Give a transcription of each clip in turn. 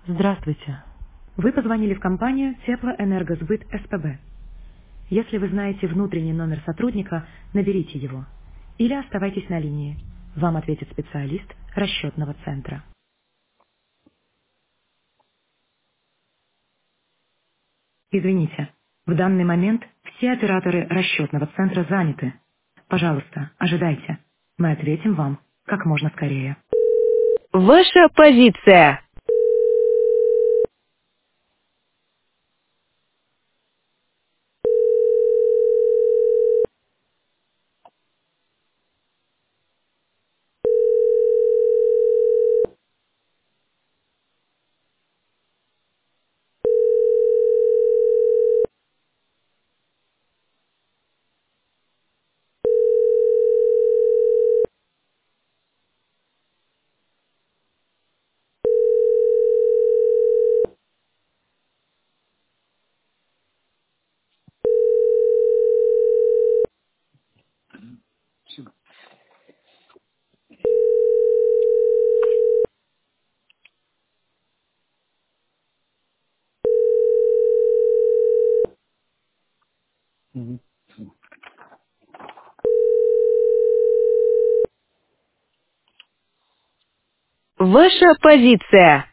Здравствуйте. Вы позвонили в компанию Теплоэнергосбыт СПБ. Если вы знаете внутренний номер сотрудника, наберите его. Или оставайтесь на линии. Вам ответит специалист расчетного центра. Извините, в данный момент все операторы расчетного центра заняты. Пожалуйста, ожидайте. Мы ответим вам как можно скорее. Ваша позиция. Мгм. Ваша позиция.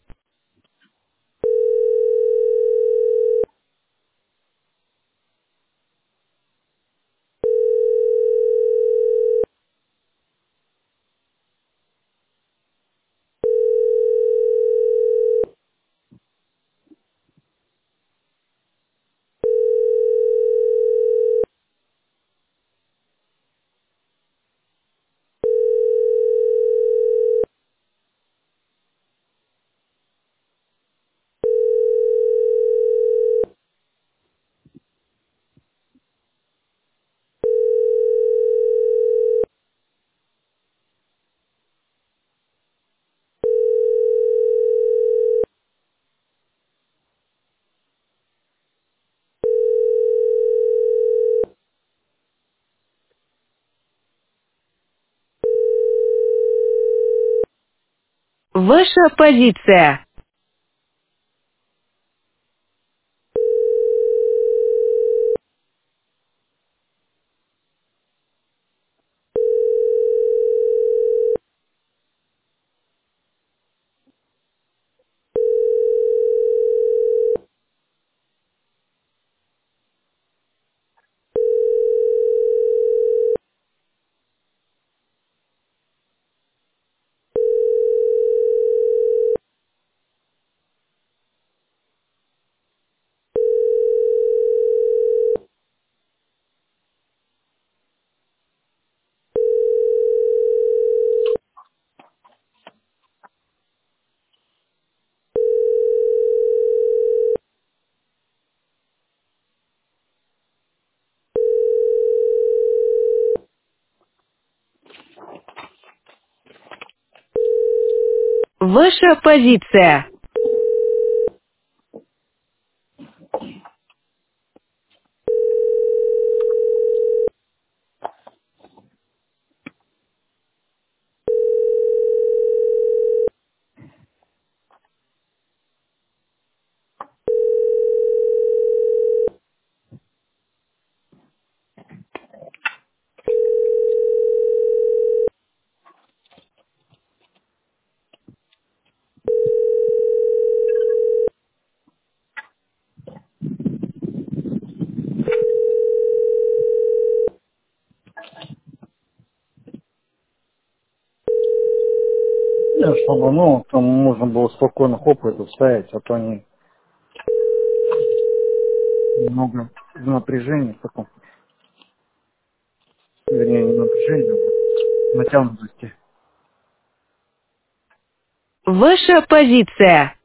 Ваша позиция. Ваша позиция. Чтобы, там можно было спокойно хоп это вставить, а то они много напряжения потом, вернее, не напряжения, а натянутости. Ваша позиция.